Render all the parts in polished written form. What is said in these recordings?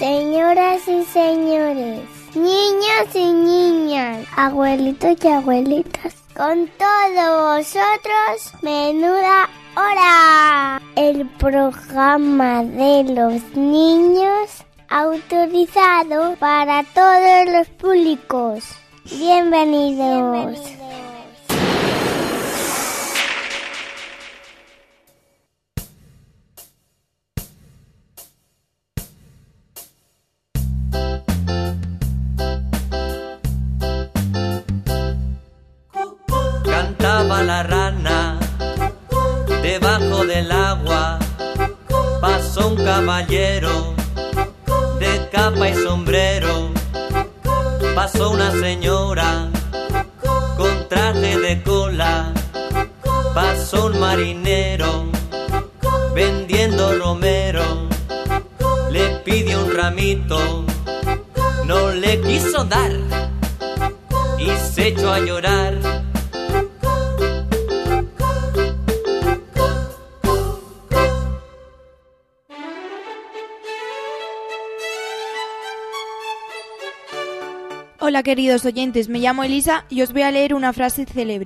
Señoras y señores, niños y niñas, abuelitos y abuelitas, con todos vosotros, Menuda Hora, el programa de los niños autorizado para todos los públicos. Bienvenidos. Cantaba la rana debajo del agua, pasó un caballero de capa y sombrero, pasó una señora con traje de cola, pasó un marinero vendiendo romero, le pidió un ramito, no le quiso dar y se echó a llorar. Hola queridos oyentes, me llamo Elisa y os voy a leer una frase célebre.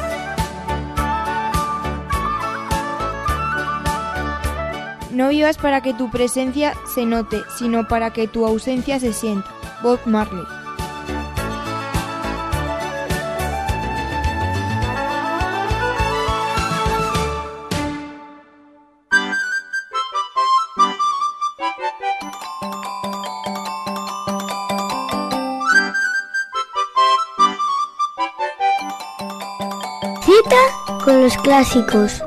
No vivas para que tu presencia se note, sino para que tu ausencia se sienta. Bob Marley. Cita con los clásicos.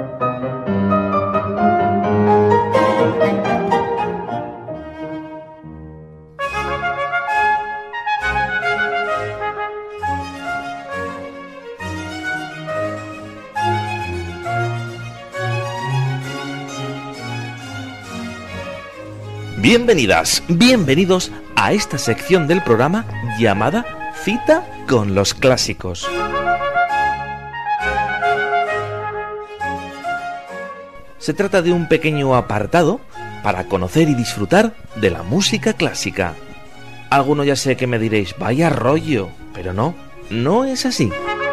Bienvenidas, bienvenidos a esta sección del programa llamada Cita con los clásicos. Se trata de un pequeño apartado para conocer y disfrutar de la música clásica. Alguno ya sé que me diréis, vaya rollo, pero no es así.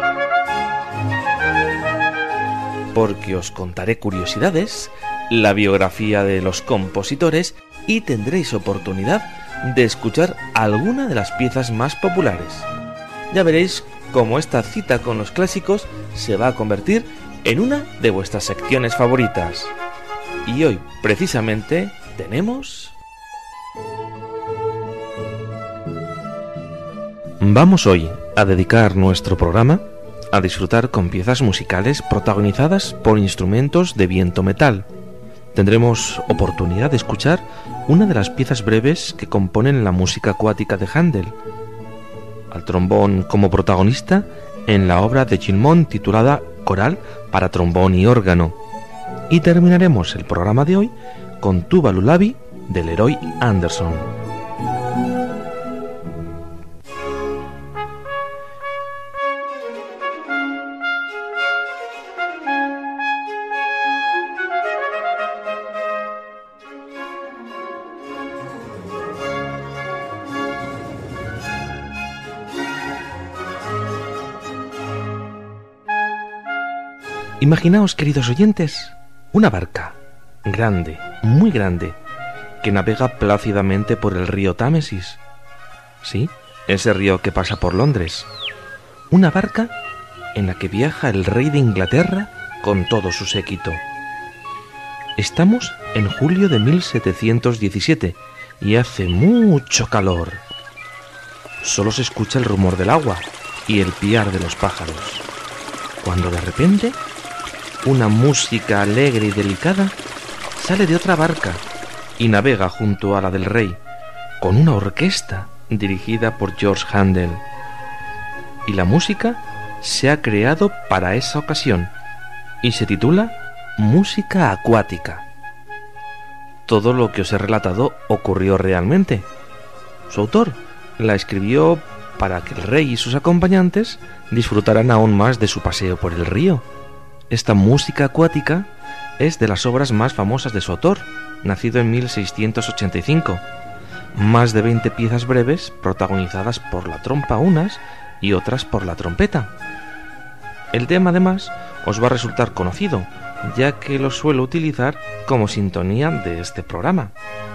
Porque os contaré curiosidades, la biografía de los compositores y tendréis oportunidad de escuchar alguna de las piezas más populares. Ya veréis cómo esta cita con los clásicos se va a convertir en una de vuestras secciones favoritas. Y hoy, precisamente, tenemos... Vamos hoy a dedicar nuestro programa a disfrutar con piezas musicales protagonizadas por instrumentos de viento metal. Tendremos oportunidad de escuchar una de las piezas breves que componen la música acuática de Händel, al trombón como protagonista en la obra de Gilmont titulada Coral para trombón y órgano. Y terminaremos el programa de hoy con Tuba Lullaby de Leroy Anderson. Imaginaos, queridos oyentes, una barca grande, muy grande, que navega plácidamente por el río Támesis. Sí, ese río que pasa por Londres. Una barca en la que viaja el rey de Inglaterra con todo su séquito. Estamos en julio de 1717 y hace mucho calor. Solo se escucha el rumor del agua y el piar de los pájaros, cuando de repente una música alegre y delicada sale de otra barca y navega junto a la del rey, con una orquesta dirigida por George Händel. Y la música se ha creado para esa ocasión y se titula Música Acuática. Todo lo que os he relatado ocurrió realmente. Su autor la escribió para que el rey y sus acompañantes disfrutaran aún más de su paseo por el río. Esta música acuática es de las obras más famosas de su autor, nacido en 1685, más de 20 piezas breves protagonizadas por la trompa unas y otras por la trompeta. El tema además os va a resultar conocido, ya que lo suelo utilizar como sintonía de este programa.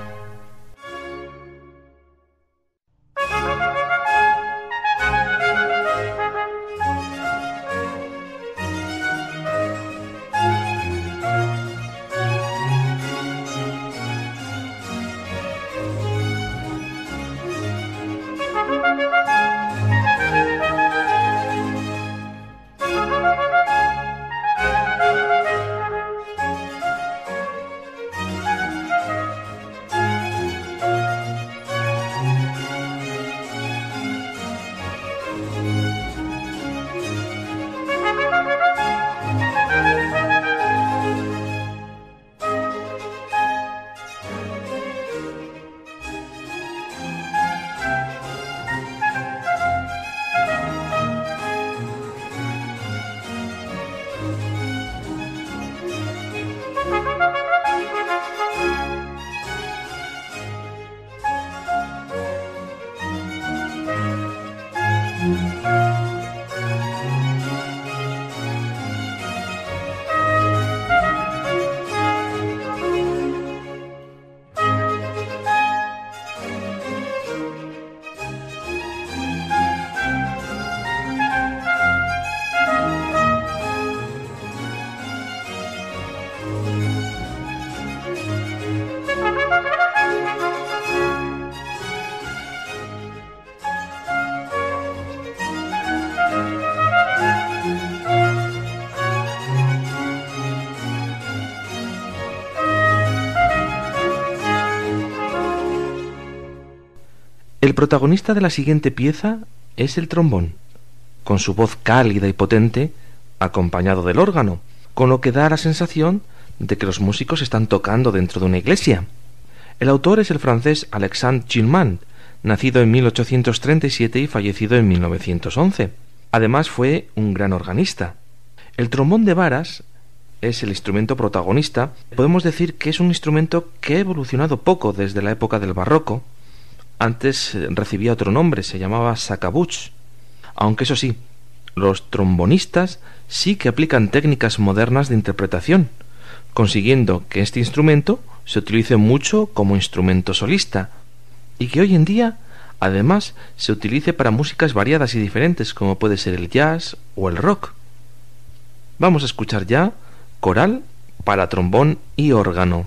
El protagonista de la siguiente pieza es el trombón, con su voz cálida y potente, acompañado del órgano, con lo que da la sensación de que los músicos están tocando dentro de una iglesia. El autor es el francés Alexandre Gilman, nacido en 1837 y fallecido en 1911. Además fue un gran organista. El trombón de varas es el instrumento protagonista. Podemos decir que es un instrumento que ha evolucionado poco desde la época del barroco. Antes recibía otro nombre, se llamaba sacabuch, aunque eso sí, los trombonistas sí que aplican técnicas modernas de interpretación, consiguiendo que este instrumento se utilice mucho como instrumento solista y que hoy en día además se utilice para músicas variadas y diferentes como puede ser el jazz o el rock. Vamos a escuchar ya coral para trombón y órgano.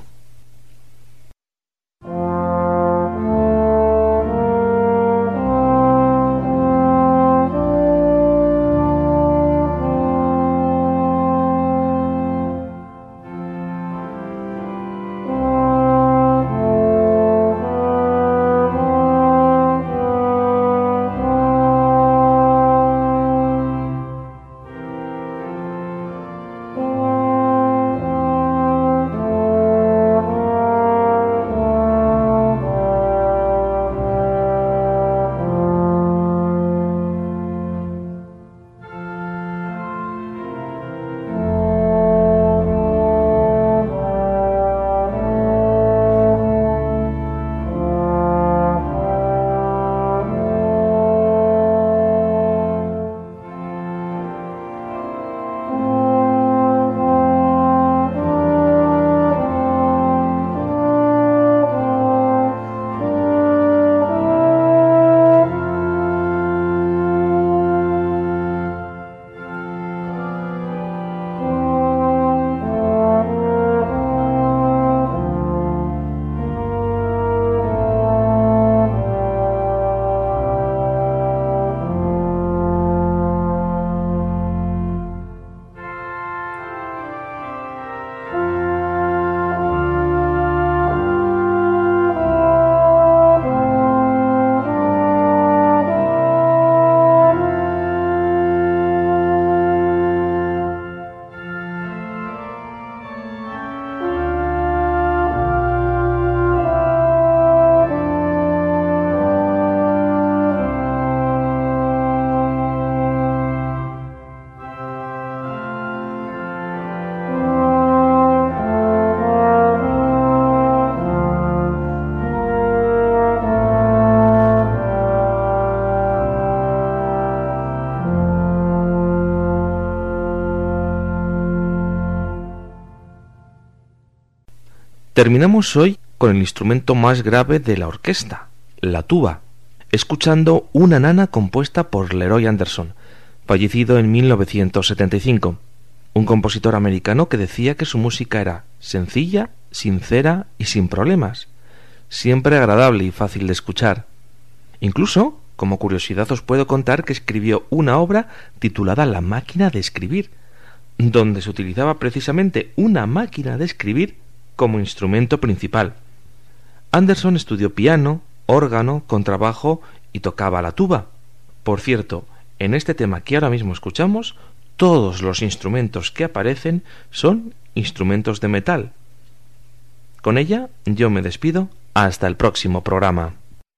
Terminamos hoy con el instrumento más grave de la orquesta, la tuba, escuchando una nana compuesta por Leroy Anderson, fallecido en 1975, un compositor americano que decía que su música era sencilla, sincera y sin problemas, siempre agradable y fácil de escuchar. Incluso, como curiosidad, os puedo contar que escribió una obra titulada La máquina de escribir, donde se utilizaba precisamente una máquina de escribir como instrumento principal. Anderson estudió piano, órgano, contrabajo y tocaba la tuba. Por cierto, en este tema que ahora mismo escuchamos, todos los instrumentos que aparecen son instrumentos de metal. Con ella yo me despido hasta el próximo programa.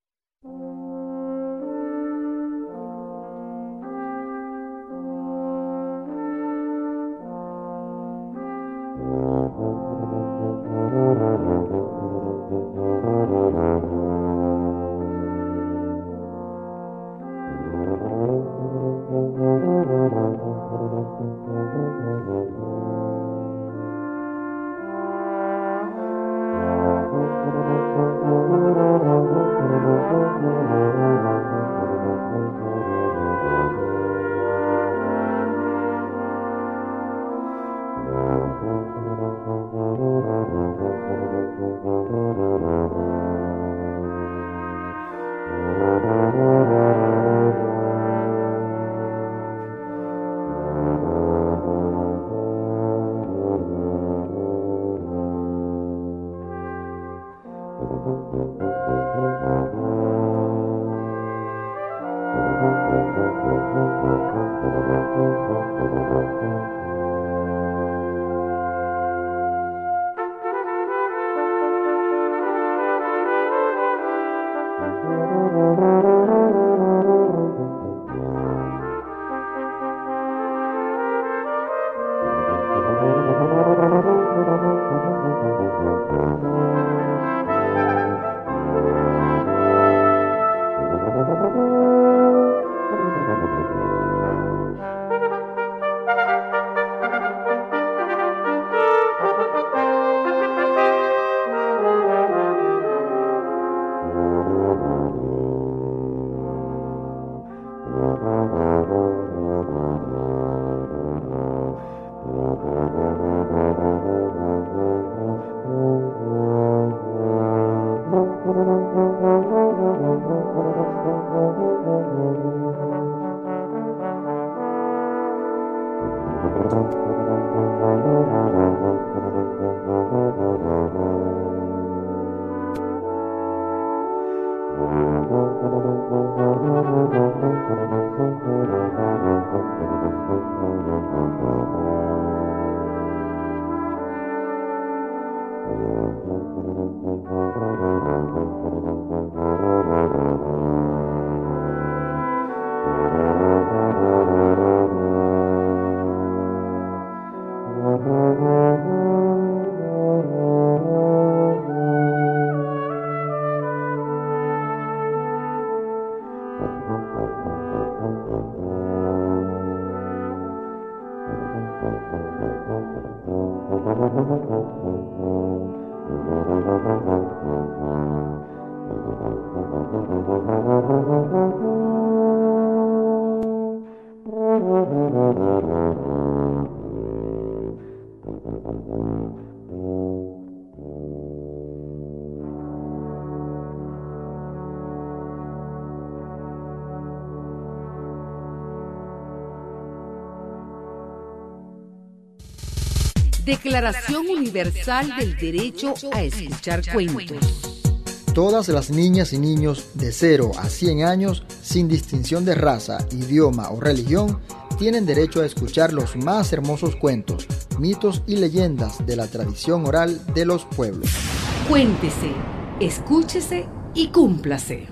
Declaración Universal del Derecho a Escuchar Cuentos. Todas las niñas y niños de 0 a 100 años, sin distinción de raza, idioma o religión, tienen derecho a escuchar los más hermosos cuentos, mitos y leyendas de la tradición oral de los pueblos. Cuéntese, escúchese y cúmplase.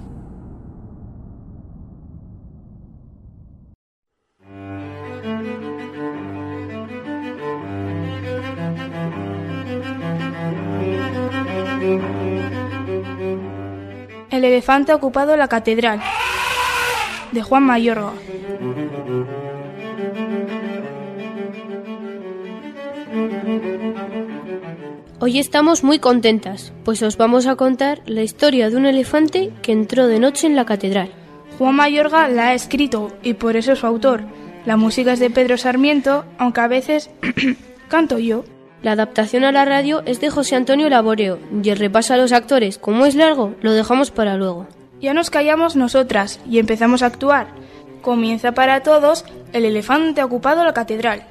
El elefante ha ocupado la catedral, de Juan Mayorga. Hoy estamos muy contentas, pues os vamos a contar la historia de un elefante que entró de noche en la catedral. Juan Mayorga la ha escrito y por eso es su autor. La música es de Pedro Sarmiento, aunque a veces canto yo. La adaptación a la radio es de José Antonio Laboreo y el repaso a los actores, como es largo, lo dejamos para luego. Ya nos callamos nosotras y empezamos a actuar. Comienza para todos El elefante ha ocupado la catedral.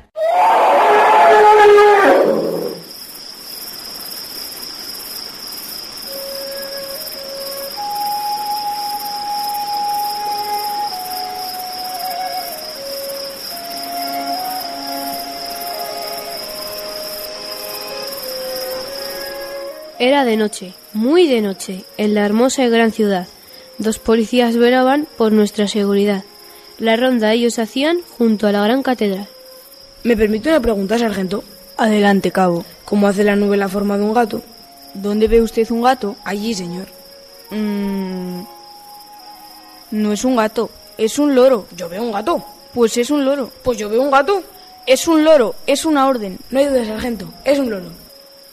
Era de noche, muy de noche, en la hermosa y gran ciudad. 2 policías velaban por nuestra seguridad. La ronda ellos hacían junto a la gran catedral. ¿Me permite una pregunta, sargento? Adelante, cabo. ¿Cómo hace la nube la forma de un gato? ¿Dónde ve usted un gato? Allí, señor. No es un gato, es un loro. Yo veo un gato. Pues es un loro. Pues yo veo un gato. Es un loro, es una orden. No hay duda, sargento, es un loro.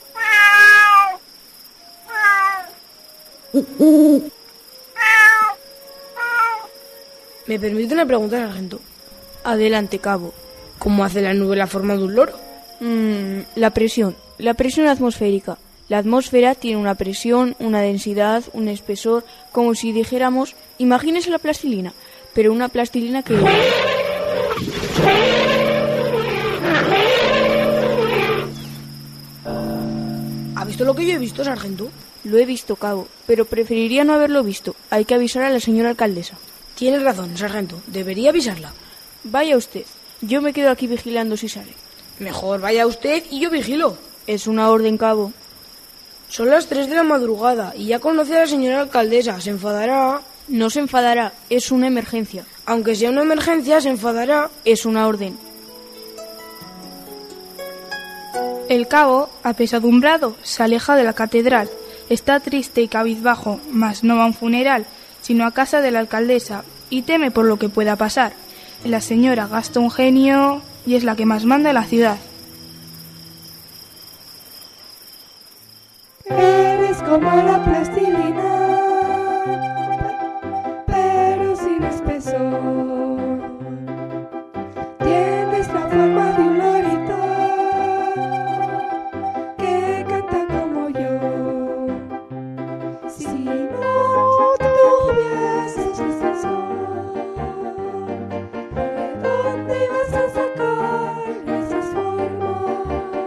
¿Me permite una pregunta, sargento? Adelante, cabo. ¿Cómo hace la nube la forma de un loro? La presión atmosférica. La atmósfera tiene una presión, una densidad, un espesor, como si dijéramos, imagínese la plastilina, pero una plastilina que... ¿Ha visto lo que yo he visto, sargento? Lo he visto, cabo, pero preferiría no haberlo visto. Hay que avisar a la señora alcaldesa. Tienes razón, sargento. Debería avisarla. Vaya usted. Yo me quedo aquí vigilando si sale. Mejor vaya usted y yo vigilo. Es una orden, cabo. Son las 3 de la madrugada y ya conoce a la señora alcaldesa. ¿Se enfadará? No se enfadará. Es una emergencia. Aunque sea una emergencia, se enfadará. Es una orden. El cabo, apesadumbrado, se aleja de la catedral. Está triste y cabizbajo, mas no va a un funeral, sino a casa de la alcaldesa, y teme por lo que pueda pasar. La señora gasta un genio y es la que más manda en la ciudad. Eres como la plastilina, pero sin espesor. Tienes la forma de un lorito que canta como yo. Si no tuvieses espesor, ¿de dónde ibas a sacar esas formas?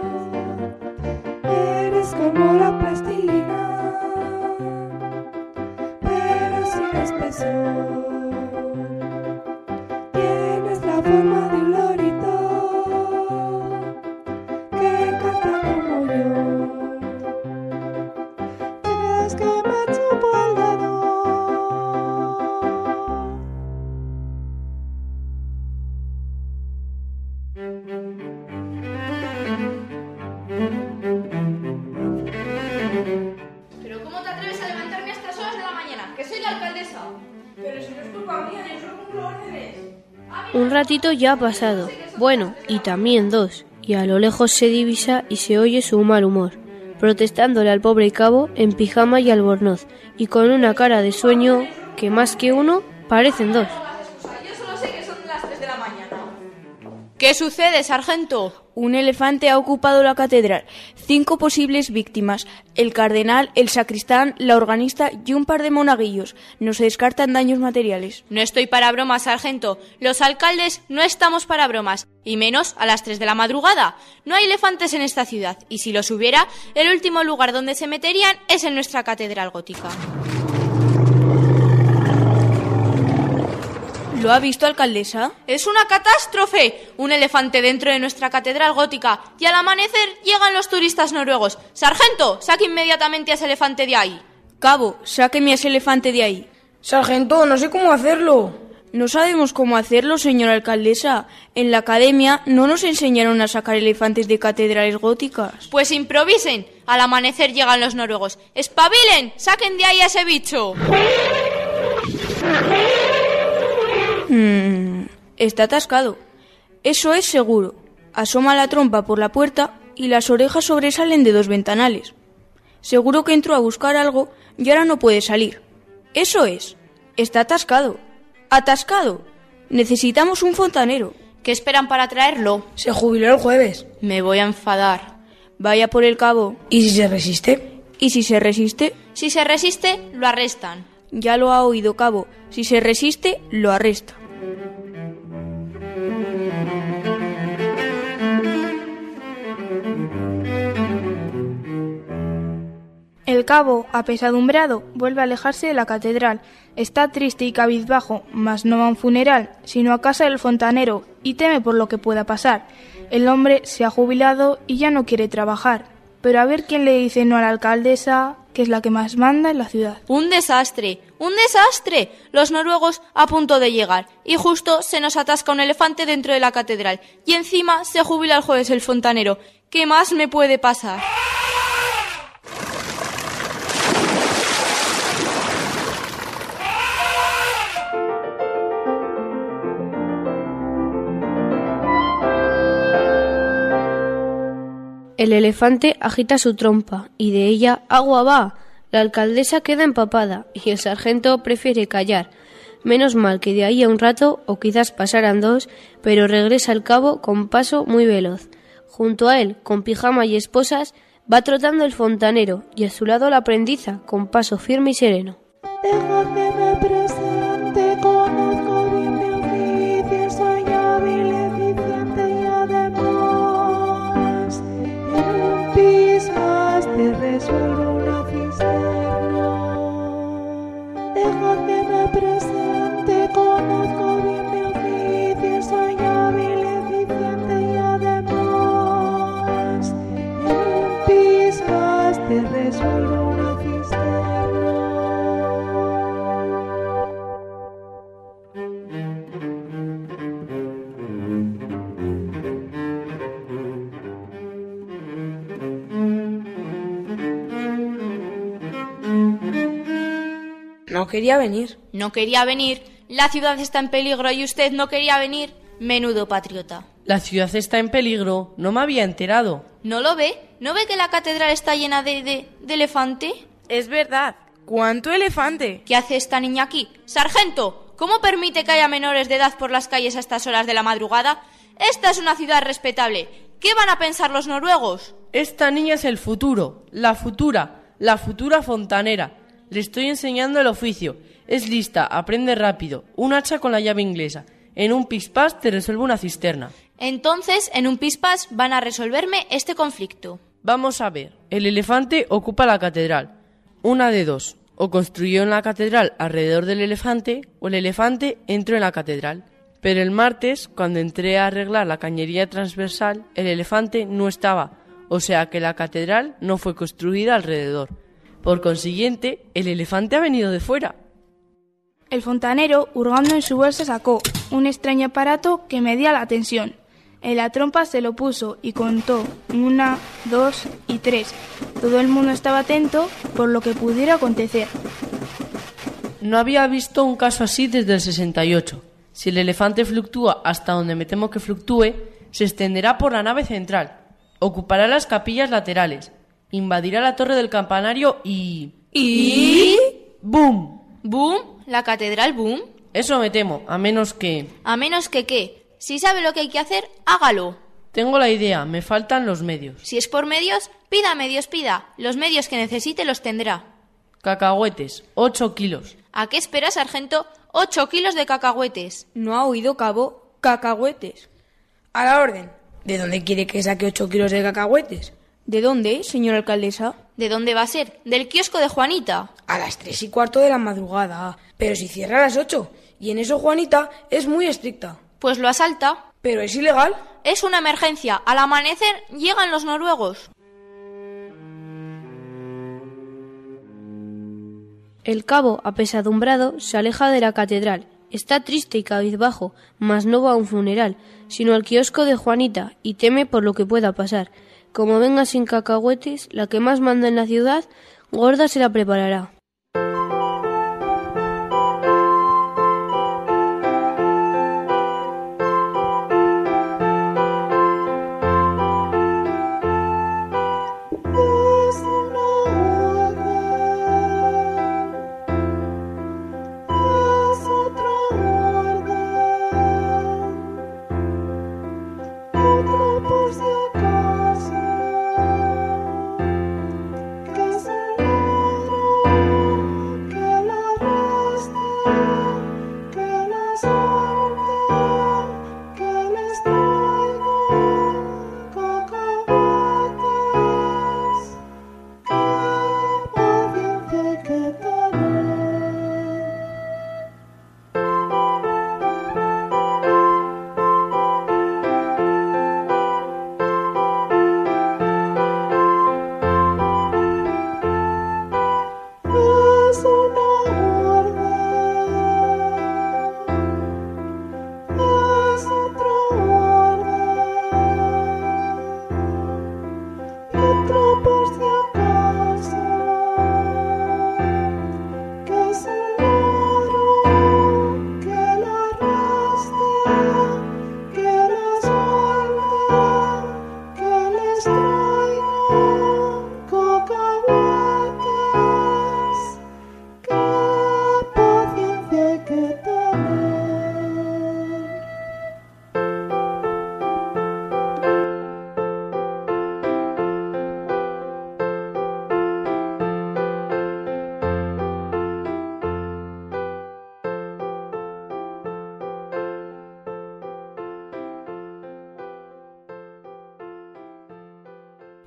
Eres como la plastilina, pero sin espesor. Tienes la forma de un lorito que canta como yo. Tienes que me chupo el dedo. ¿Pero cómo te atreves a levantarme a estas horas de la mañana? ¡Que soy la alcaldesa! Pero si no es culpa mía, yo solo cumplo órdenes. Un ratito ya ha pasado. Bueno, y también 2. Y a lo lejos se divisa y se oye su mal humor, protestándole al pobre cabo en pijama y albornoz, y con una cara de sueño que más que uno parecen 2. Yo solo sé que son las 3 de la mañana. ¿Qué sucede, sargento? Un elefante ha ocupado la catedral. 5 posibles víctimas. El cardenal, el sacristán, la organista y un par de monaguillos. No se descartan daños materiales. No estoy para bromas, sargento. Los alcaldes no estamos para bromas. Y menos a las 3 de la madrugada. No hay elefantes en esta ciudad. Y si los hubiera, el último lugar donde se meterían es en nuestra catedral gótica. ¿Lo ha visto, alcaldesa? ¡Es una catástrofe! Un elefante dentro de nuestra catedral gótica. Y al amanecer llegan los turistas noruegos. ¡Sargento! ¡Saque inmediatamente a ese elefante de ahí! Cabo, sáqueme a ese elefante de ahí. Sargento, no sé cómo hacerlo. No sabemos cómo hacerlo, señora alcaldesa. En la academia no nos enseñaron a sacar elefantes de catedrales góticas. Pues improvisen. Al amanecer llegan los noruegos. ¡Espabilen! ¡Saquen de ahí a ese bicho! Está atascado. Eso es seguro. Asoma la trompa por la puerta y las orejas sobresalen de 2 ventanales. Seguro que entró a buscar algo y ahora no puede salir. Eso es. Está atascado. ¡Atascado! Necesitamos un fontanero. ¿Qué esperan para traerlo? Se jubiló el jueves. Me voy a enfadar. Vaya por el cabo. ¿Y si se resiste? ¿Y si se resiste? Si se resiste, lo arrestan. Ya lo ha oído, cabo. Si se resiste, lo arresta. El cabo, apesadumbrado, vuelve a alejarse de la catedral. Está triste y cabizbajo, mas no va a un funeral, sino a casa del fontanero, y teme por lo que pueda pasar. El hombre se ha jubilado y ya no quiere trabajar. Pero a ver quién le dice no a la alcaldesa, que es la que más manda en la ciudad. ¡Un desastre! ¡Un desastre! Los noruegos a punto de llegar, y justo se nos atasca un elefante dentro de la catedral, y encima se jubila el jueves el fontanero. ¿Qué más me puede pasar? El elefante agita su trompa y de ella agua va. La alcaldesa queda empapada y el sargento prefiere callar. Menos mal que de ahí a un rato, o quizás pasaran 2, pero regresa el cabo con paso muy veloz. Junto a él, con pijama y esposas, va trotando el fontanero y a su lado la aprendiza con paso firme y sereno. Dejad que me presente, conozco bien mi oficio, soy hábil, eficiente y además en un pis más te resuelvo una cisterna. Dejad que me presente, conozco bien mi oficio, soy hábil, eficiente y además en un pis más te resuelvo una cisterna. No quería venir. No quería venir. La ciudad está en peligro y usted no quería venir. Menudo patriota. La ciudad está en peligro. No me había enterado. ¿No lo ve? ¿No ve que la catedral está llena de elefante? Es verdad. ¿Cuánto elefante? ¿Qué hace esta niña aquí? ¡Sargento! ¿Cómo permite que haya menores de edad por las calles a estas horas de la madrugada? Esta es una ciudad respetable. ¿Qué van a pensar los noruegos? Esta niña es el futuro. La futura fontanera. Le estoy enseñando el oficio. Es lista, aprende rápido. Un hacha con la llave inglesa. En un pispás te resuelve una cisterna. Entonces, en un pispás van a resolverme este conflicto. Vamos a ver. El elefante ocupa la catedral. Una de 2. O construyeron la catedral alrededor del elefante, o el elefante entró en la catedral. Pero el martes, cuando entré a arreglar la cañería transversal, el elefante no estaba. O sea que la catedral no fue construida alrededor. Por consiguiente, el elefante ha venido de fuera. El fontanero, hurgando en su bolsa, sacó un extraño aparato que medía la tensión. En la trompa se lo puso y contó 1, 2 y 3. Todo el mundo estaba atento por lo que pudiera acontecer. No había visto un caso así desde el 68. Si el elefante fluctúa hasta donde me temo que fluctúe, se extenderá por la nave central, ocupará las capillas laterales, invadirá la torre del campanario y... ¿Y? ¡Bum! ¿Boom? ¿La catedral boom? Eso me temo, a menos que... ¿A menos que qué? Si sabe lo que hay que hacer, hágalo. Tengo la idea, me faltan los medios. Si es por medios, pida medios, pida. Los medios que necesite los tendrá. Cacahuetes, 8 kilos. ¿A qué espera, sargento? 8 kilos de cacahuetes. ¿No ha oído, cabo? Cacahuetes. A la orden. ¿De dónde quiere que saque 8 kilos de cacahuetes? ¿De dónde, señora alcaldesa? ¿De dónde va a ser? ¿Del kiosco de Juanita? A las 3:15 de la madrugada. Pero si cierra a las 8. Y en eso Juanita es muy estricta. Pues lo asalta. ¿Pero es ilegal? Es una emergencia. Al amanecer llegan los noruegos. El cabo, apesadumbrado, se aleja de la catedral. Está triste y cabizbajo, mas no va a un funeral, sino al kiosco de Juanita, y teme por lo que pueda pasar. Como venga sin cacahuetes, la que más manda en la ciudad, gorda se la preparará.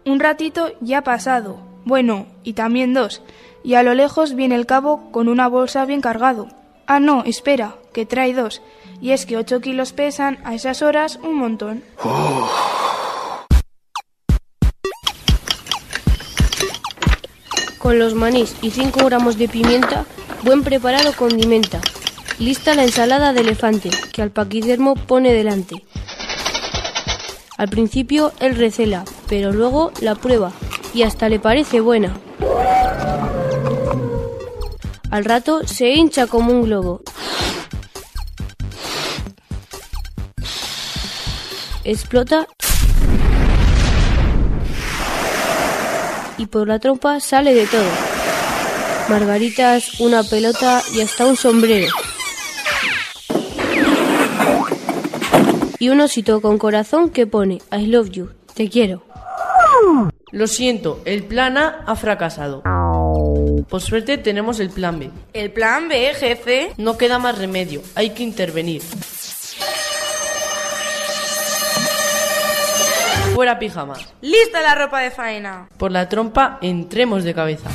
Un ratito ya ha pasado. Bueno, y también 2. Y a lo lejos viene el cabo con una bolsa bien cargado. Ah, no, espera, que trae 2. Y es que 8 kilos pesan a esas horas un montón. Con los manís y 5 gramos de pimienta, buen preparado condimenta. Lista la ensalada de elefante, que al paquidermo pone delante. Al principio él recela, pero luego la prueba y hasta le parece buena. Al rato se hincha como un globo. Explota y por la trompa sale de todo. Margaritas, una pelota y hasta un sombrero. Y un osito con corazón que pone I love you, te quiero. Lo siento, el plan A ha fracasado. Por suerte tenemos el plan B. ¿El plan B, jefe? No queda más remedio, hay que intervenir. Fuera pijamas. ¡Lista la ropa de faena! Por la trompa entremos de cabeza.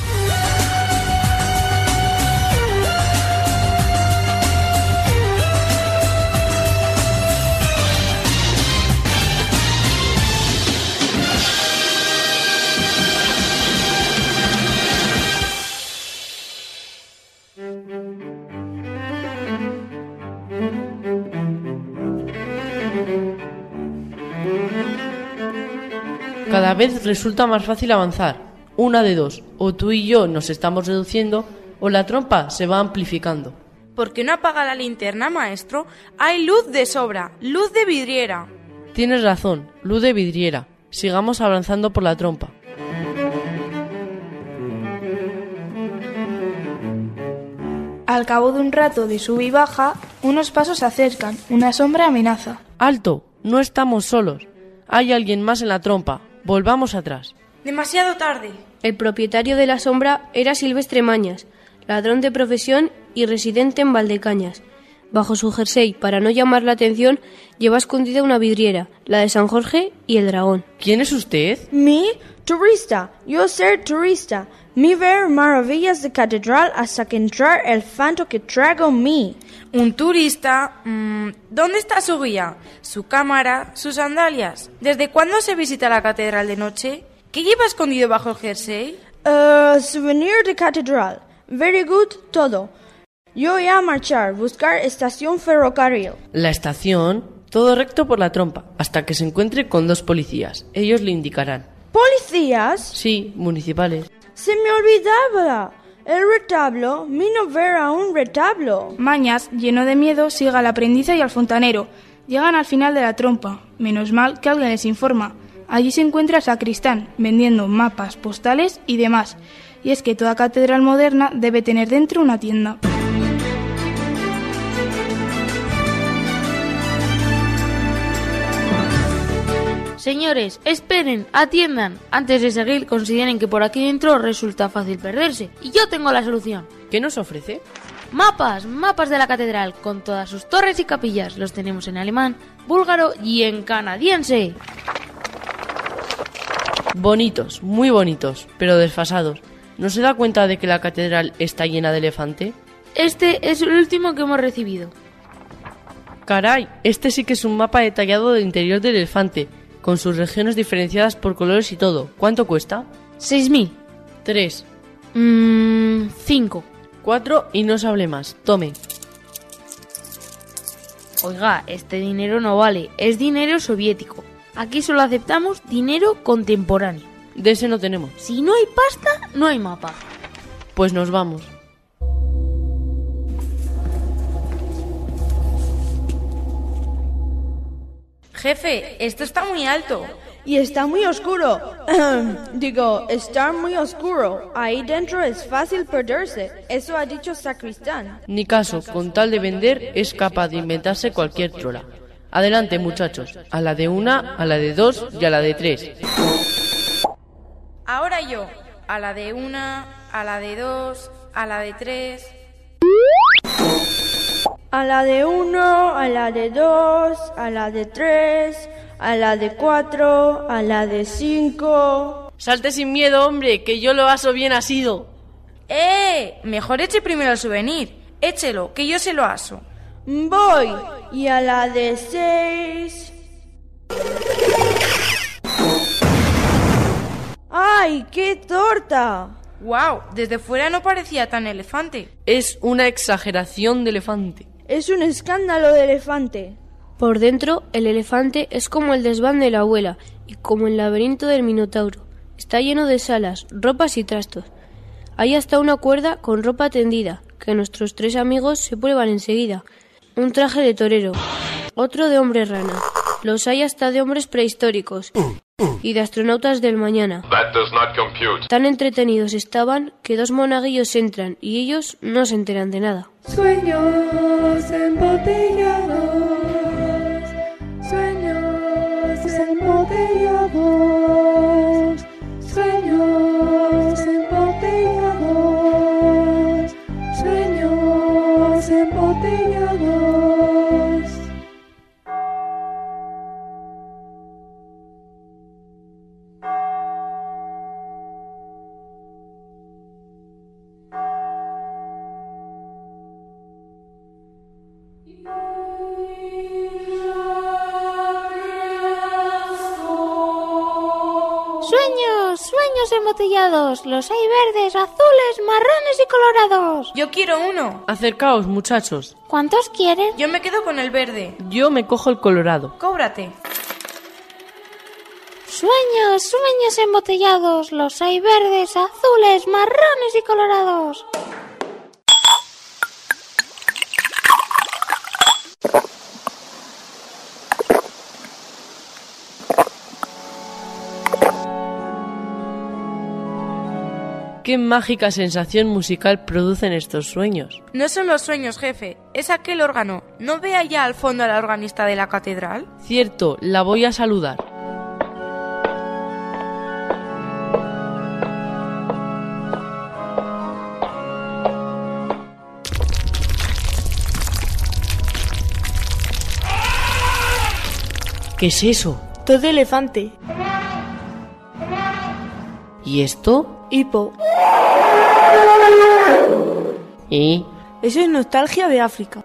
Cada vez resulta más fácil avanzar. Una de dos, o tú y yo nos estamos reduciendo, o la trompa se va amplificando. ¿Por qué no apaga la linterna, maestro? Hay luz de sobra, luz de vidriera. Tienes razón, luz de vidriera. Sigamos avanzando por la trompa. Al cabo de un rato de sub y baja, unos pasos se acercan, una sombra amenaza. ¡Alto! No estamos solos. Hay alguien más en la trompa. Volvamos atrás. Demasiado tarde. El propietario de la sombra era Silvestre Mañas, ladrón de profesión y residente en Valdecañas. Bajo su jersey, para no llamar la atención, lleva escondida una vidriera, la de San Jorge y el dragón. ¿Quién es usted? Mi turista. Yo ser turista. Mi ver maravillas de catedral hasta que entrar el fanto que traigo mi. ¿Un turista? ¿Dónde está su guía? ¿Su cámara? ¿Sus sandalias? ¿Desde cuándo se visita la catedral de noche? ¿Qué lleva escondido bajo el jersey? Souvenir de catedral. Very good, todo. Yo voy a marchar, buscar estación ferrocarril. La estación, todo recto por la trompa, hasta que se encuentre con 2 policías. Ellos le indicarán. ¿Policías? Sí, municipales. Se me olvidaba. El retablo, mi no ver a un retablo. Mañas, lleno de miedo, sigue al aprendiz y al fontanero. Llegan al final de la trompa. Menos mal que alguien les informa. Allí se encuentra el sacristán, vendiendo mapas, postales y demás. Y es que toda catedral moderna debe tener dentro una tienda. Señores, esperen, atiendan. Antes de seguir, consideren que por aquí dentro resulta fácil perderse. Y yo tengo la solución. ¿Qué nos ofrece? Mapas de la catedral, con todas sus torres y capillas. Los tenemos en alemán, búlgaro y en canadiense. Bonitos, muy bonitos, pero desfasados. ¿No se da cuenta de que la catedral está llena de elefante? Este es el último que hemos recibido. Caray, este sí que es un mapa detallado del interior del elefante, con sus regiones diferenciadas por colores y todo. ¿Cuánto cuesta? 6.000. 3. 5. 4 y no se hable más. Tome. Oiga, este dinero no vale, es dinero soviético. Aquí solo aceptamos dinero contemporáneo. De ese no tenemos. Si no hay pasta, no hay mapa. Pues nos vamos. Jefe, esto está muy alto. Y está muy oscuro. Digo, está muy oscuro. Ahí dentro es fácil perderse. Eso ha dicho sacristán. Ni caso, con tal de vender es capaz de inventarse cualquier trola. Adelante, muchachos. A la de 1, a la de 2 y a la de 3. Ahora yo. A la de 1, a la de 2, a la de 3. A la de 1, a la de 2, a la de 3, a la de 4, a la de 5... Salte sin miedo, hombre, que yo lo aso bien asido. Mejor eche primero el souvenir. Échelo, que yo se lo aso. Voy. Y a la de 6... ¡Ay, qué torta! ¡Guau! Desde fuera no parecía tan elefante. Es una exageración de elefante. Es un escándalo de elefante. Por dentro, el elefante es como el desván de la abuela y como el laberinto del Minotauro. Está lleno de salas, ropas y trastos. Hay hasta una cuerda con ropa tendida, que nuestros 3 amigos se prueban enseguida. Un traje de torero, otro de hombre rana. Los hay hasta de hombres prehistóricos y de astronautas del mañana. Tan entretenidos estaban que 2 monaguillos entran y ellos no se enteran de nada. Sueños embotellados, sueños embotellados, sueños embotellados, sueños embotellados. Sueños embotellados. Los hay verdes, azules, marrones y colorados. Yo quiero uno. Acercaos, muchachos. ¿Cuántos quieren? Yo me quedo con el verde. Yo me cojo el colorado. Cóbrate. Sueños embotellados. Los hay verdes, azules, marrones y colorados. Qué mágica sensación musical producen estos sueños. No son los sueños, jefe, es aquel órgano. ¿No ve allá al fondo a la organista de la catedral? Cierto, la voy a saludar. ¿Qué es eso? Todo elefante. ¿Y esto? Hipo. ¿Y? Eso es nostalgia de África.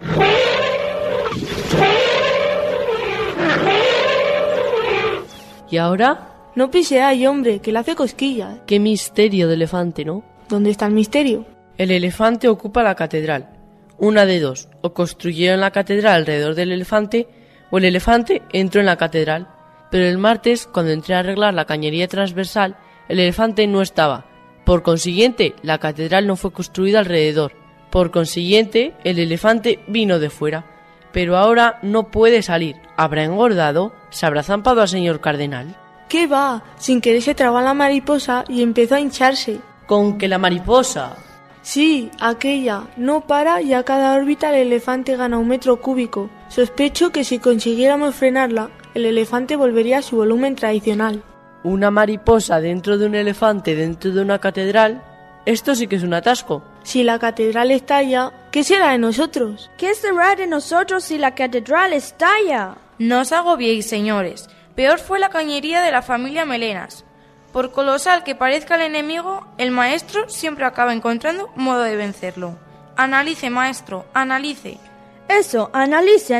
¿Y ahora? No pise ahí, hombre, que le hace cosquillas. Qué misterio de elefante, ¿no? ¿Dónde está el misterio? El elefante ocupa la catedral. Una de dos, o construyeron la catedral alrededor del elefante, o el elefante entró en la catedral. Pero el martes, cuando entré a arreglar la cañería transversal, el elefante no estaba. Por consiguiente, la catedral no fue construida alrededor. Por consiguiente, el elefante vino de fuera. Pero ahora no puede salir. ¿Habrá engordado? ¿Se habrá zampado al señor cardenal? ¿Qué va? Sin querer se trabó la mariposa y empezó a hincharse. ¿Con que la mariposa? Sí, aquella. No para y a cada órbita el elefante gana 1 metro cúbico. Sospecho que si consiguiéramos frenarla, el elefante volvería a su volumen tradicional. ¿Una mariposa dentro de un elefante dentro de una catedral? Esto sí que es un atasco. Si la catedral estalla, ¿qué será de nosotros? ¿Qué será de nosotros si la catedral estalla? No os agobiéis, señores. Peor fue la cañería de la familia Melenas. Por colosal que parezca el enemigo, el maestro siempre acaba encontrando modo de vencerlo. Analice, maestro, analice. Eso, analice.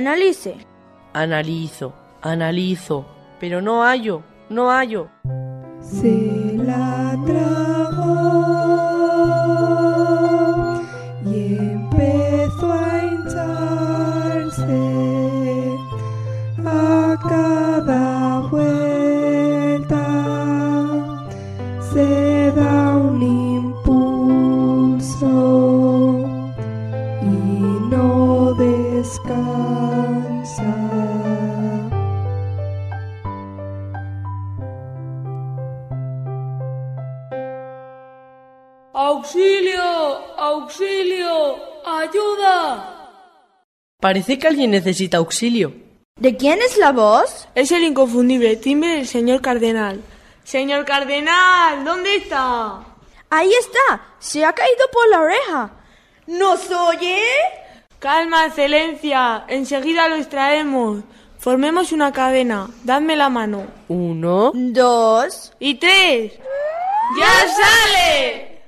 Analizo. Pero no hallo. Se la tragó y empezó a hincharse a cada vuelta. Se da un impulso y no descansa. ¡Auxilio! ¡Ayuda! Parece que alguien necesita auxilio. ¿De quién es la voz? Es el inconfundible timbre del señor cardenal. ¡Señor cardenal! ¿Dónde está? Ahí está. Se ha caído por la oreja. ¿Nos oye? Calma, excelencia. Enseguida los traemos. Formemos una cadena. Dadme la mano. 1, 2 y 3. ¡Ya sale!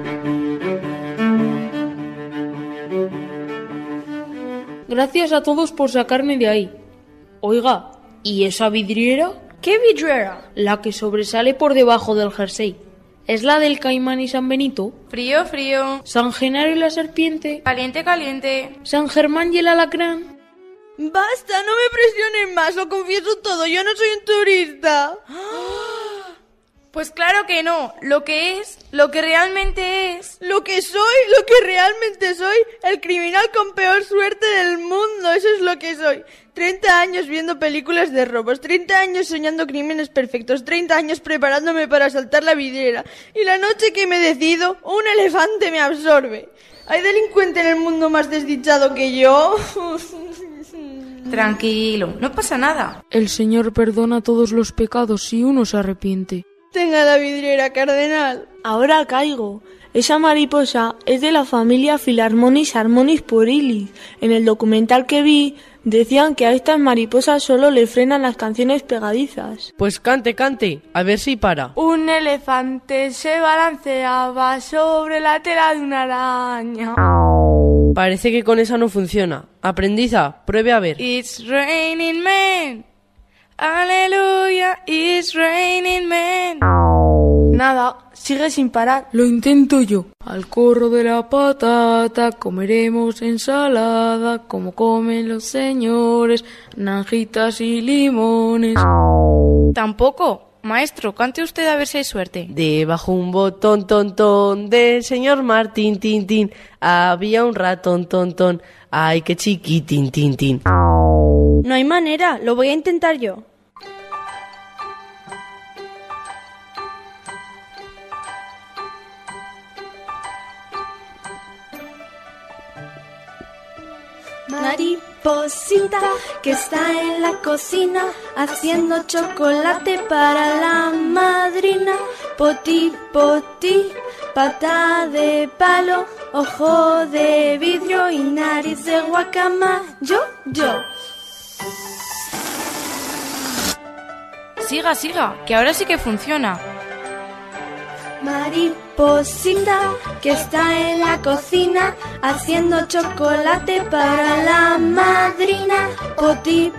Gracias a todos por sacarme de ahí. Oiga, ¿y esa vidriera? ¿Qué vidriera? La que sobresale por debajo del jersey. ¿Es la del Caimán y San Benito? Frío, frío. ¿San Genaro y la serpiente? Caliente, caliente. ¿San Germán y el alacrán? Basta, no me presionen más, lo confieso todo, yo no soy un turista. Pues claro que no, lo que realmente es. Lo que realmente soy, el criminal con peor suerte del mundo, eso es lo que soy. 30 años viendo películas de robos, 30 años soñando crímenes perfectos, 30 años preparándome para asaltar la vidriera. Y la noche que me decido, un elefante me absorbe. ¿Hay delincuente en el mundo más desdichado que yo? Tranquilo, no pasa nada. El Señor perdona todos los pecados si uno se arrepiente. Tenga la vidriera, cardenal. Ahora caigo. Esa mariposa es de la familia Philarmonis harmonis purilis. En el documental que vi, decían que a estas mariposas solo le frenan las canciones pegadizas. Pues cante, a ver si para. Un elefante se balanceaba sobre la tela de una araña. Parece que con esa no funciona. Aprendiza, pruebe a ver. It's raining men. Aleluya, it's raining men. Nada, sigue sin parar. Lo intento yo. Al corro de la patata comeremos ensalada como comen los señores, naranjitas y limones. Tampoco. Maestro, cante usted a ver si hay suerte. Debajo un botón, ton, del señor Martín, tin, había un ratón, ton, ay, qué chiquitín, tin. No hay manera, lo voy a intentar yo. Mariposita que está en la cocina haciendo chocolate para la madrina. Poti, pata de palo, ojo de vidrio y nariz de guacamayo. Siga, que ahora sí que funciona. Mariposita que está en la cocina haciendo chocolate para la madrina. Poti,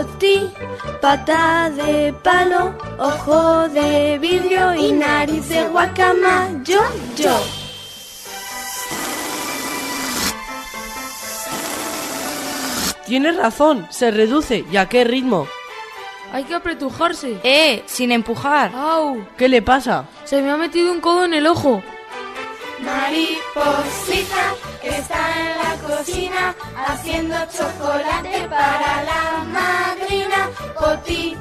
pata de palo, ojo de vidrio y nariz de guacamayo. Tienes razón, se reduce. ¿Y a qué ritmo? Hay que apretujarse. Sin empujar. ¡Au! ¿Qué le pasa? Se me ha metido un codo en el ojo. Mariposita que está en la cocina haciendo chocolate para la madrina. Poti,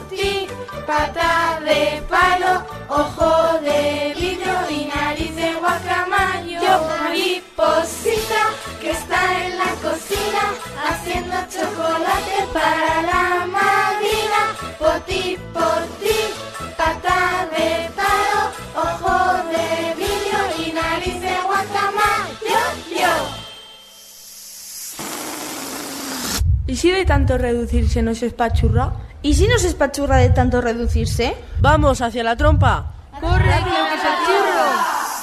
pata de palo, ojo de vidrio y nariz de guacamayo. Mariposita que está en la cocina haciendo chocolate para la madrina. Poti, pata de palo, ojo de vidrio y nariz de guacamayo. ¿Y si de tanto reducirse no se espachurra? ¿Y si no se espachurra de tanto reducirse? ¡Vamos hacia la trompa! ¡Corre, que es el churro!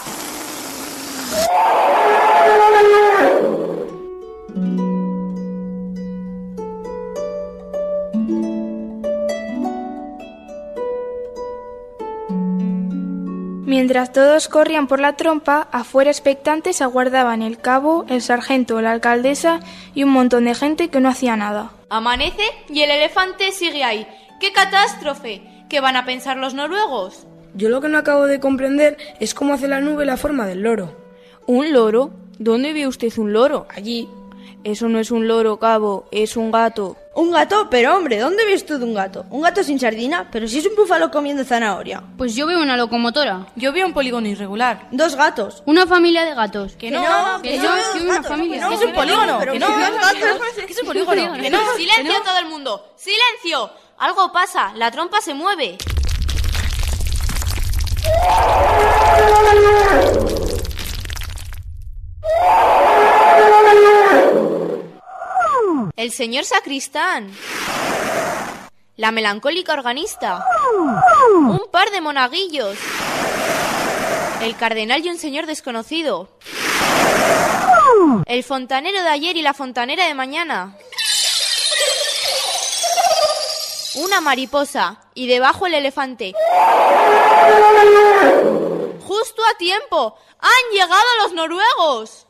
Mientras todos corrían por la trompa, afuera expectantes aguardaban el cabo, el sargento, la alcaldesa y un montón de gente que no hacía nada. Amanece y el elefante sigue ahí. ¡Qué catástrofe! ¿Qué van a pensar los noruegos? Yo lo que no acabo de comprender es cómo hace la nube la forma del loro. ¿Un loro? ¿Dónde vio usted un loro? Allí. Eso no es un loro, cabo, es un gato. ¿Un gato? Pero hombre, ¿dónde ves tú de un gato? ¿Un gato sin sardina? Pero si es un búfalo comiendo zanahoria. Pues yo veo una locomotora. Yo veo un polígono irregular. 2 gatos. Una familia de gatos. Que no, que yo veo una familia. Que es un polígono. Que no, que es un polígono. Que no. ¡Silencio todo el mundo! ¡Silencio! Algo pasa, la trompa se mueve. El señor sacristán. La melancólica organista. Un par de monaguillos. El cardenal y un señor desconocido. El fontanero de ayer y la fontanera de mañana. Una mariposa y debajo el elefante. ¡Justo a tiempo! ¡Han llegado los noruegos!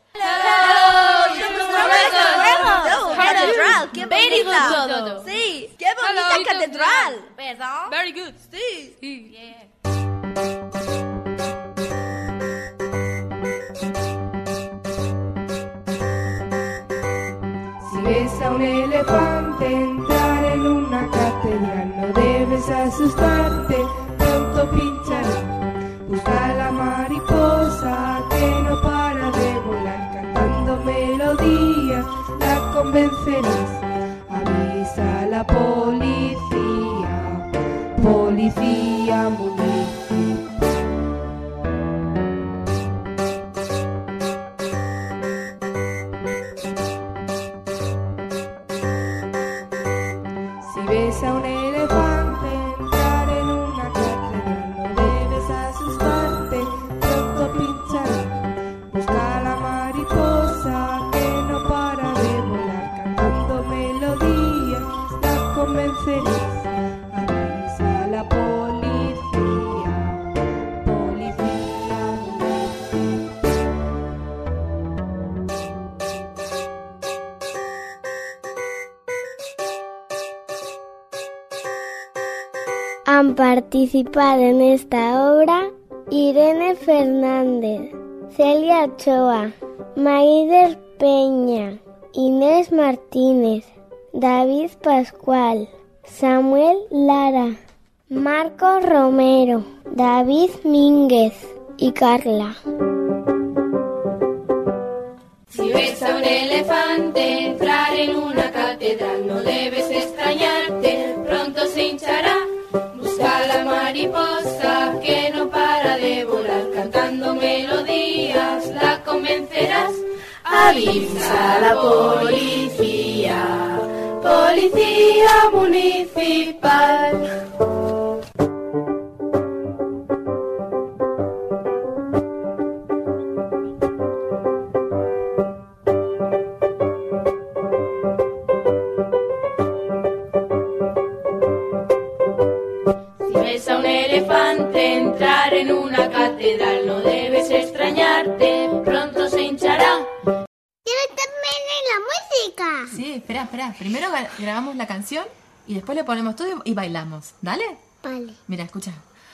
¡Catedral! ¡Qué Very bonita! good. Sí, qué bonita catedral. ¿Verdad? Very good. Sí. Si ves a un elefante entrar en una catedral, no debes asustarte, pronto pinchará. Busca a la mariposa que no para de volar, cantando melodías la convencerás. Avisa a la policía, policía municipal. Si ves a un elefante entrar en una catedral, no debes asustarte, pronto pinchará. Busca a la mariposa que no para de volar, cantando melodías la convencerás. Avisa a la policía, policía Han participado en esta obra Irene Fernández, Celia Ochoa, Maider Peña, Inés Martínez, David Pascual, Samuel Lara, Marco Romero, David Mínguez y Carla. Si ves a un elefante entrar en una catedral, no debes extrañarte, pronto se hinchará. Busca a la mariposa que no para de volar, cantando melodías la convencerás. Avisa a la policía, policía municipal. Ves a un elefante entrar en una catedral, no debes extrañarte, pronto se hinchará. ¡Quiero también la música! Sí, espera. Primero grabamos la canción y después le ponemos todo y bailamos. ¿Dale? Vale. Mira, escucha.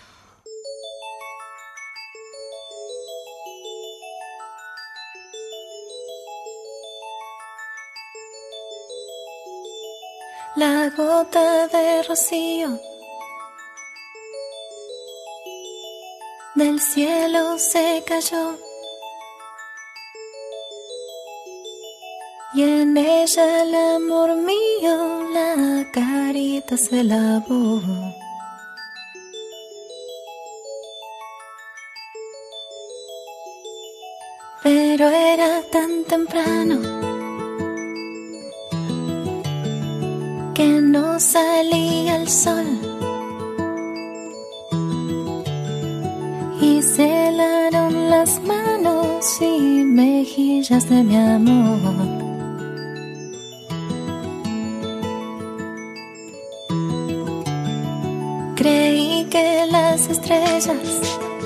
La gota de rocío del cielo se cayó y en ella el amor mío la carita se lavó. Pero era tan temprano que no salía el sol y se helaron las manos y mejillas de mi amor. Creí que las estrellas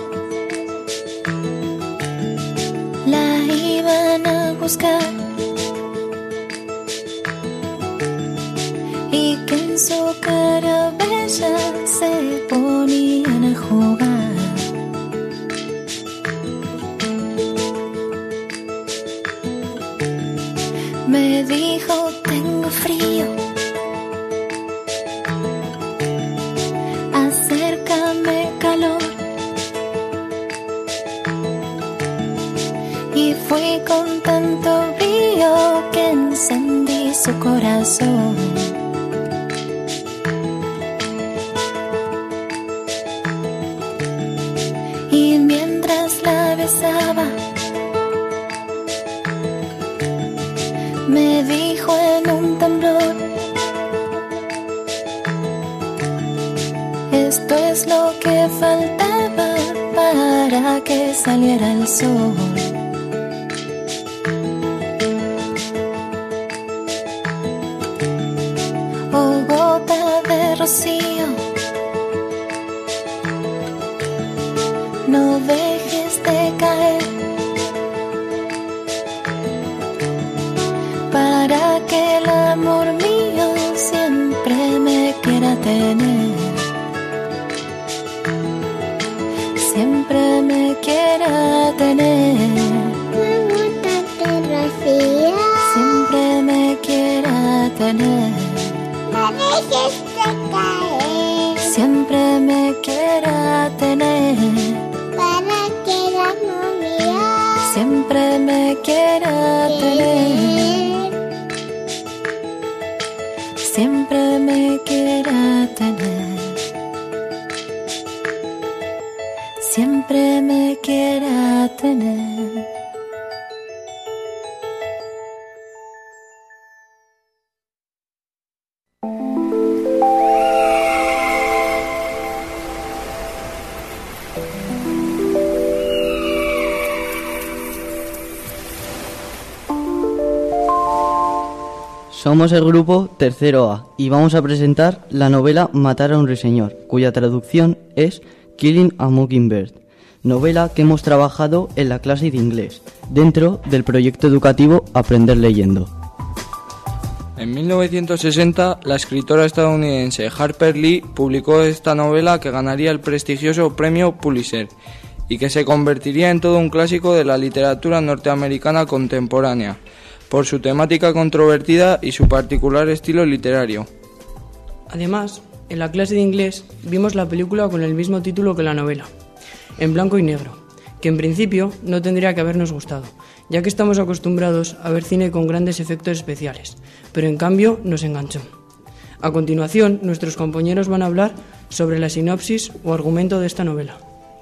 la iban a buscar y que en su cara bella se ponían a jugar. Me dijo tengo frío, acércame calor, y fui con tanto brío que encendí su corazón. Y mientras la besaba, me dijo en un temblor, es lo que faltaba para que saliera el sol. Oh, gota de rocío, no dejes de caer, para que el amor mío siempre me quiera tener, siempre me quiera tener. Siempre me quiera tener. No dejes de caer. Siempre me quiera tener. Para que el amor mío siempre me quiera tener. Siempre me quiera tener. Siempre me quiera tener. Somos el grupo Tercero A y vamos a presentar la novela Matar a un ruiseñor, cuya traducción es Killing a Mockingbird, novela que hemos trabajado en la clase de inglés, dentro del proyecto educativo Aprender Leyendo. En 1960, la escritora estadounidense Harper Lee publicó esta novela que ganaría el prestigioso premio Pulitzer y que se convertiría en todo un clásico de la literatura norteamericana contemporánea, por su temática controvertida y su particular estilo literario. Además, en la clase de inglés vimos la película con el mismo título que la novela, en blanco y negro, que en principio no tendría que habernos gustado, ya que estamos acostumbrados a ver cine con grandes efectos especiales, pero en cambio nos enganchó. A continuación, nuestros compañeros van a hablar sobre la sinopsis o argumento de esta novela.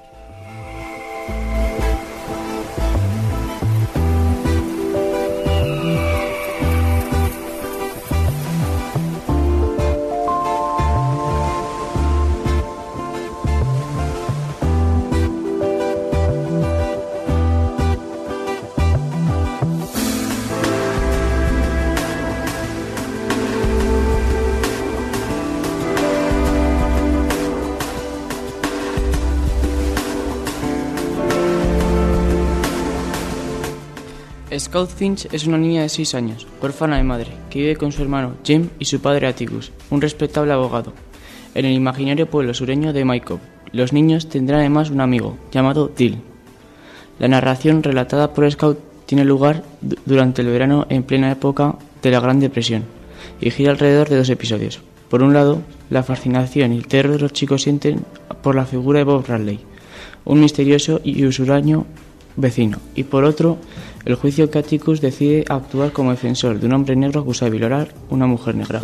Scout Finch es una niña de 6 años, huérfana de madre, que vive con su hermano Jem y su padre Atticus, un respetable abogado, en el imaginario pueblo sureño de Mycove. Los niños tendrán además un amigo, llamado Dill. La narración relatada por Scout tiene lugar durante el verano en plena época de la Gran Depresión, y gira alrededor de 2 episodios. Por un lado, la fascinación y el terror de los chicos sienten por la figura de Bob Radley, un misterioso y usuraño vecino, y por otro, el juicio que Atticus decide actuar como defensor de un hombre negro acusado de violar a una mujer negra.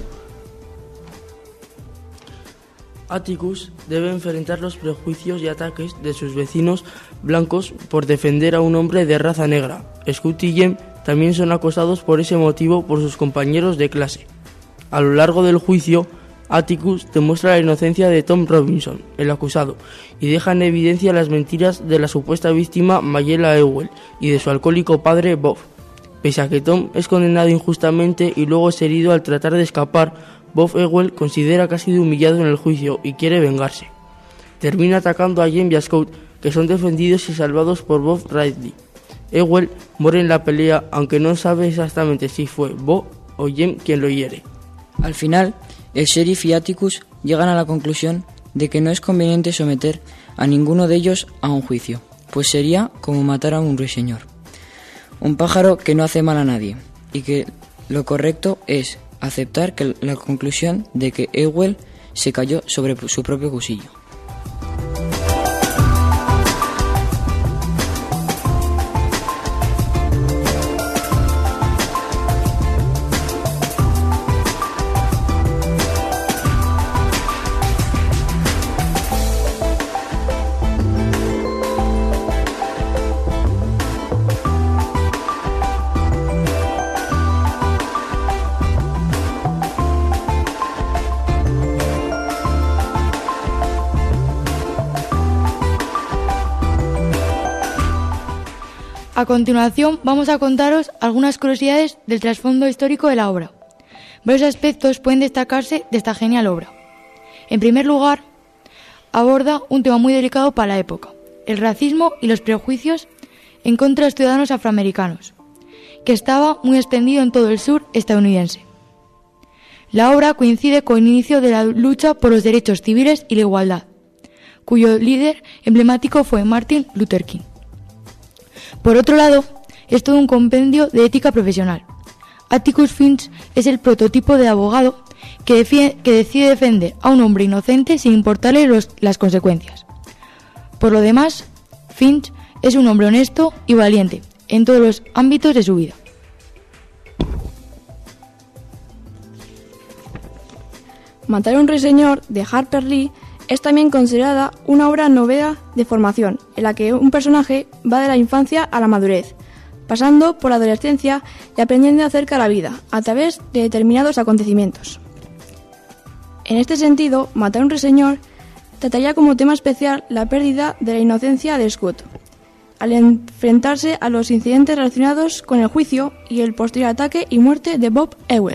Atticus debe enfrentar los prejuicios y ataques de sus vecinos blancos por defender a un hombre de raza negra. Scout y Jem también son acosados por ese motivo por sus compañeros de clase. A lo largo del juicio, Atticus demuestra la inocencia de Tom Robinson, el acusado, y deja en evidencia las mentiras de la supuesta víctima Mayela Ewell y de su alcohólico padre Bob. Pese a que Tom es condenado injustamente y luego es herido al tratar de escapar, Bob Ewell considera que ha sido humillado en el juicio y quiere vengarse. Termina atacando a Jem y a Scout, que son defendidos y salvados por Bob Radley. Ewell muere en la pelea, aunque no sabe exactamente si fue Bob o Jem quien lo hiere. Al final, el sheriff y Atticus llegan a la conclusión de que no es conveniente someter a ninguno de ellos a un juicio, pues sería como matar a un ruiseñor, un pájaro que no hace mal a nadie, y que lo correcto es aceptar la conclusión de que Ewell se cayó sobre su propio cuchillo. A continuación vamos a contaros algunas curiosidades del trasfondo histórico de la obra. Varios aspectos pueden destacarse de esta genial obra. En primer lugar, aborda un tema muy delicado para la época, el racismo y los prejuicios en contra de los ciudadanos afroamericanos, que estaba muy extendido en todo el sur estadounidense. La obra coincide con el inicio de la lucha por los derechos civiles y la igualdad, cuyo líder emblemático fue Martin Luther King. Por otro lado, es todo un compendio de ética profesional. Atticus Finch es el prototipo de abogado que decide defender a un hombre inocente sin importarle las consecuencias. Por lo demás, Finch es un hombre honesto y valiente en todos los ámbitos de su vida. Matar a un ruiseñor, de Harper Lee, es también considerada una obra novela de formación, en la que un personaje va de la infancia a la madurez, pasando por la adolescencia y aprendiendo acerca de la vida, a través de determinados acontecimientos. En este sentido, Matar a un ruiseñor trataría como tema especial la pérdida de la inocencia de Scott, al enfrentarse a los incidentes relacionados con el juicio y el posterior ataque y muerte de Bob Ewell.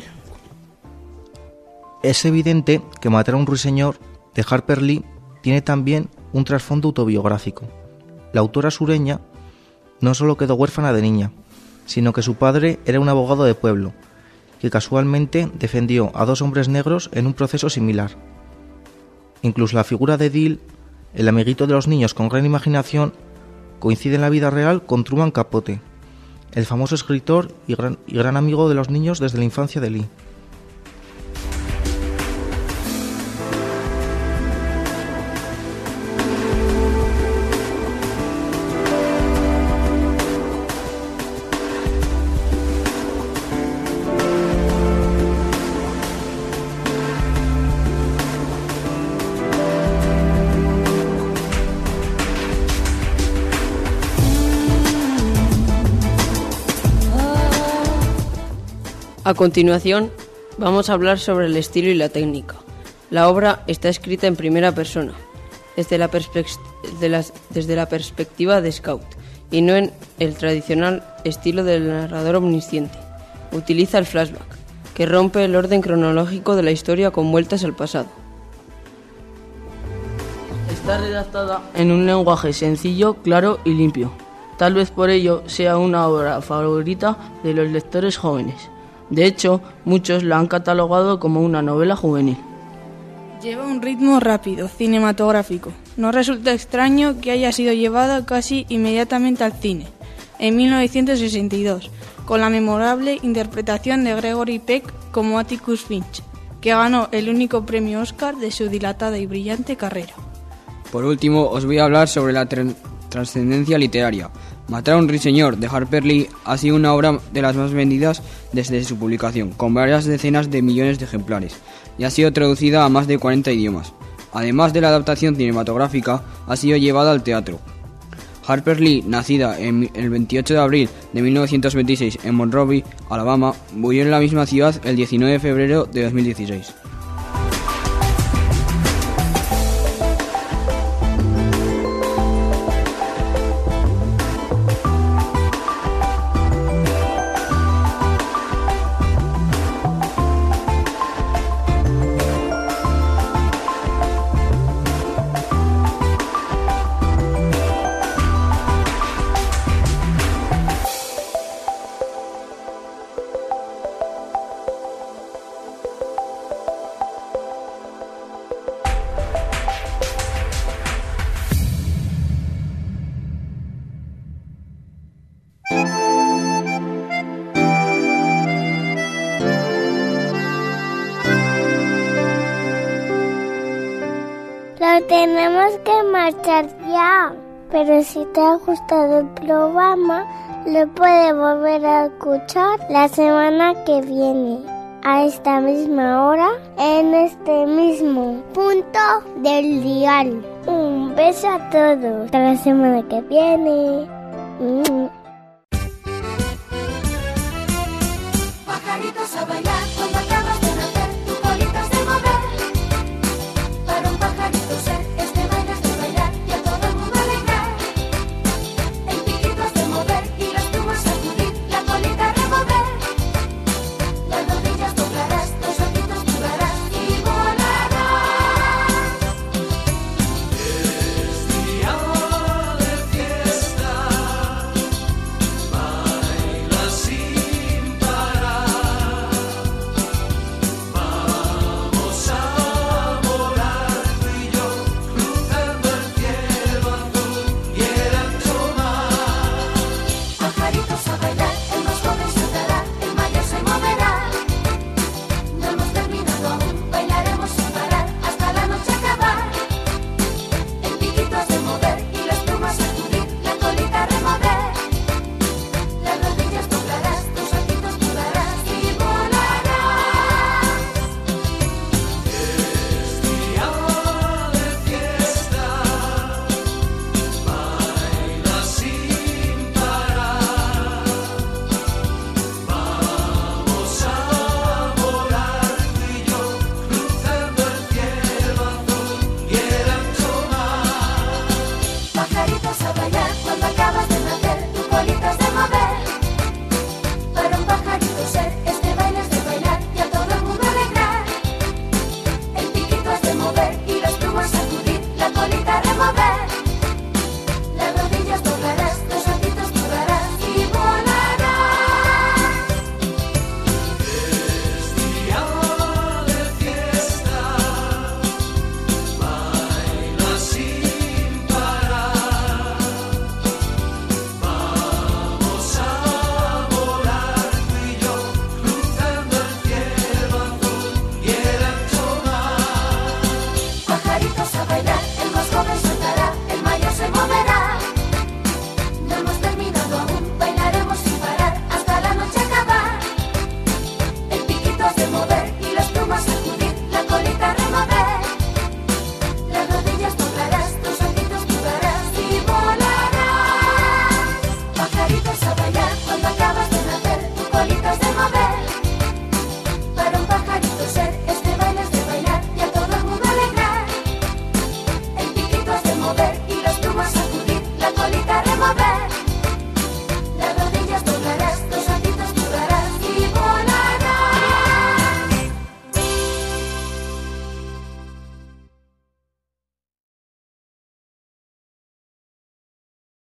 Es evidente que Matar a un ruiseñor, de Harper Lee, tiene también un trasfondo autobiográfico. La autora sureña no solo quedó huérfana de niña, sino que su padre era un abogado de pueblo, que casualmente defendió a 2 hombres negros en un proceso similar. Incluso la figura de Dill, el amiguito de los niños con gran imaginación, coincide en la vida real con Truman Capote, el famoso escritor y gran amigo de los niños desde la infancia de Lee. A continuación, vamos a hablar sobre el estilo y la técnica. La obra está escrita en primera persona, desde la perspectiva de Scout, y no en el tradicional estilo del narrador omnisciente. Utiliza el flashback, que rompe el orden cronológico de la historia con vueltas al pasado. Está redactada en un lenguaje sencillo, claro y limpio. Tal vez por ello sea una obra favorita de los lectores jóvenes. De hecho, muchos la han catalogado como una novela juvenil. Lleva un ritmo rápido, cinematográfico. No resulta extraño que haya sido llevada casi inmediatamente al cine, en 1962, con la memorable interpretación de Gregory Peck como Atticus Finch, que ganó el único premio Oscar de su dilatada y brillante carrera. Por último, os voy a hablar sobre la trascendencia literaria. Matar a un ruiseñor, de Harper Lee, ha sido una obra de las más vendidas desde su publicación, con varias decenas de millones de ejemplares, y ha sido traducida a más de 40 idiomas. Además de la adaptación cinematográfica, ha sido llevada al teatro. Harper Lee, nacida el 28 de abril de 1926 en Monrovia, Alabama, murió en la misma ciudad el 19 de febrero de 2016. Tenemos que marchar ya, pero si te ha gustado el programa, lo puedes volver a escuchar la semana que viene, a esta misma hora, en este mismo punto del dial. Un beso a todos, hasta la semana que viene. Pajaritos a bailar cuando acabas de nacer, tu colita has de mover. Para un pajarito ser, bailar y a todo el mundo alegrar. El piquito has de mover y mover.